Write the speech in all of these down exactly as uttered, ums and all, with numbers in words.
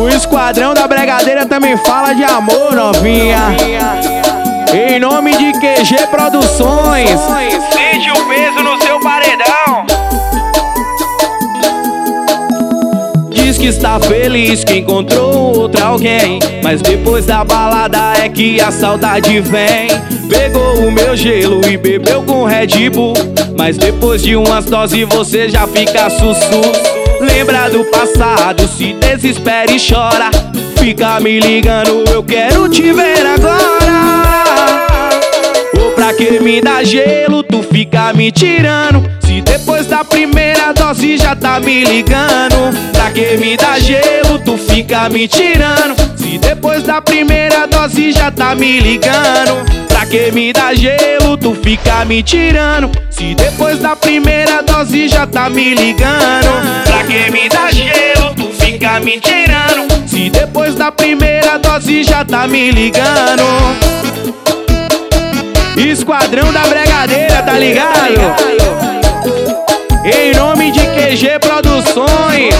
O esquadrão da bregadeira também fala de amor, novinha. Em nome de Q G Produções. Sente o peso no seu paredão. Diz que está feliz que encontrou outra alguém, mas depois da balada é que a saudade vem. Pegou o meu gelo e bebeu com Red Bull, mas depois de umas doses você já fica sussu. Lembra do passado, se desespera e chora. Fica me ligando, eu quero te ver agora. Ou pra que me dá gelo, tu fica me tirando, se depois da primeira dose já tá me ligando. Pra que me dá gelo, tu fica me tirando, se depois da primeira dose já tá me ligando. Pra que me dá gelo, tu fica me tirando, se depois da primeira dose já tá me ligando. Pra que me dá gelo, tu fica me tirando, se depois da primeira dose já tá me ligando. Esquadrão da bregadeira, tá ligado? Em nome de Q G Produções.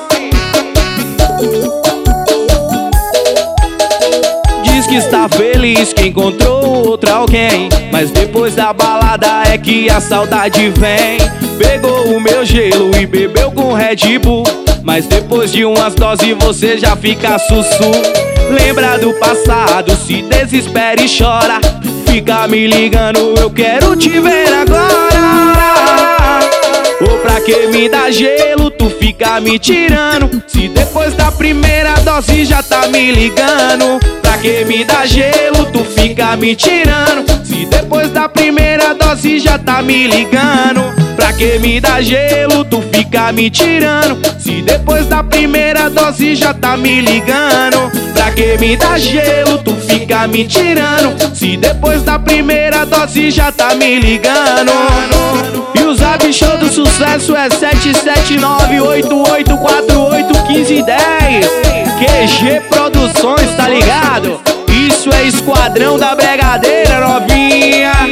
Diz que está feliz que encontrou outra alguém, mas depois da balada é que a saudade vem. Pegou o meu gelo e bebeu com Red Bull, mas depois de umas doses você já fica sussu. Lembra do passado, se desespera e chora. Fica me ligando, eu quero te ver agora. Ou pra que me dá gelo, tu fica me tirando, se depois da primeira dose já tá me ligando. Pra que me dá gelo, tu fica me tirando, se depois da primeira dose já tá me ligando. Pra que me dá gelo, tu fica me tirando, se depois da primeira dose já tá me ligando. Pra que me dá gelo, tu fica me tirando, se depois da primeira dose já tá me ligando. E o zap show do sucesso é sete sete nove oito oito quatro oito um cinco um zero. Q G Produções, tá ligado? Isso é esquadrão da bregadeira, novinha.